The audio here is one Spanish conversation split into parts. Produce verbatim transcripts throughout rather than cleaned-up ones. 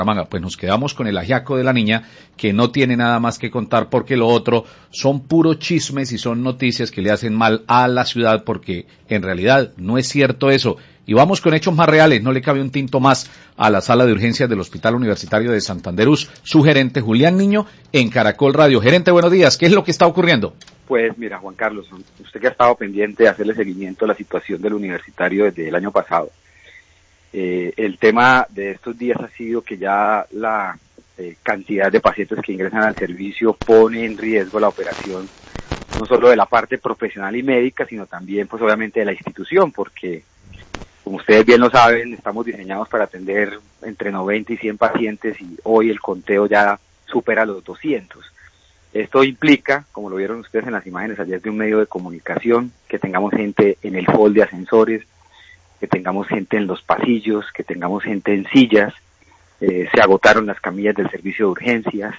Bucaramanga. Pues nos quedamos con el ajiaco de la niña, que no tiene nada más que contar, porque lo otro son puros chismes y son noticias que le hacen mal a la ciudad, porque en realidad no es cierto eso. Y vamos con hechos más reales, no le cabe un tinto más a la sala de urgencias del Hospital Universitario de Santanderús, su gerente Julián Niño en Caracol Radio. Gerente, buenos días, ¿qué es lo que está ocurriendo? Pues mira, Juan Carlos, usted que ha estado pendiente de hacerle seguimiento a la situación del universitario desde el año pasado. Eh, el tema de estos días ha sido que ya la eh, cantidad de pacientes que ingresan al servicio pone en riesgo la operación, no solo de la parte profesional y médica, sino también, pues obviamente, de la institución, porque, como ustedes bien lo saben, estamos diseñados para atender entre noventa y cien pacientes y hoy el conteo ya supera los doscientos. Esto implica, como lo vieron ustedes en las imágenes ayer de un medio de comunicación, que tengamos gente en el hall de ascensores, que tengamos gente en los pasillos, que tengamos gente en sillas, eh, se agotaron las camillas del servicio de urgencias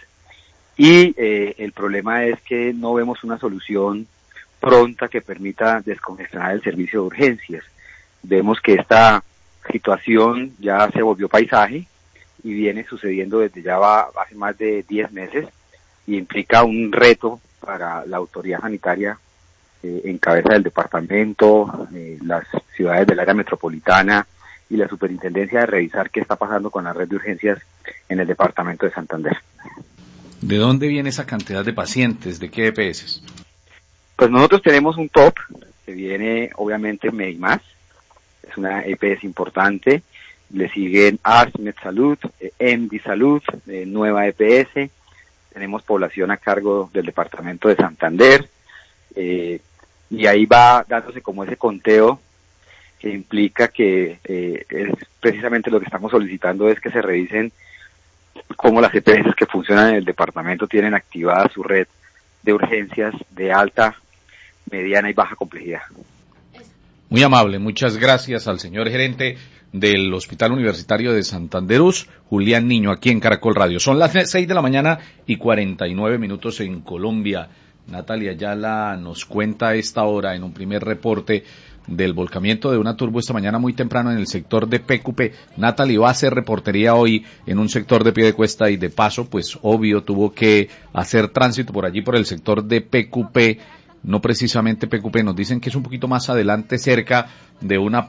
y eh, el problema es que no vemos una solución pronta que permita descongestionar el servicio de urgencias. Vemos que esta situación ya se volvió paisaje y viene sucediendo desde ya va, hace más de diez meses y implica un reto para la autoridad sanitaria eh, en cabeza del departamento, eh, las ciudades del área metropolitana y la superintendencia de revisar qué está pasando con la red de urgencias en el departamento de Santander. ¿De dónde viene esa cantidad de pacientes? ¿De qué E P S? Pues nosotros tenemos un top que viene obviamente Medimás, es una E P S importante, le siguen ASMED Salud, eh, M D Salud, eh, Nueva E P S, tenemos población a cargo del departamento de Santander, eh, y ahí va dándose como ese conteo que implica que eh, es precisamente lo que estamos solicitando es que se revisen cómo las E P S que funcionan en el departamento tienen activada su red de urgencias de alta, mediana y baja complejidad. Muy amable, muchas gracias al señor gerente del Hospital Universitario de Santanderús, Julián Niño, aquí en Caracol Radio. Son las seis de la mañana y cuarenta y nueve minutos en Colombia. Natalia Ayala nos cuenta a esta hora en un primer reporte del volcamiento de una turbo esta mañana muy temprano en el sector de P Q P. Natalia va a hacer reportería hoy en un sector de Piedecuesta y de paso, pues obvio, tuvo que hacer tránsito por allí por el sector de P Q P, no precisamente P Q P, nos dicen que es un poquito más adelante cerca de una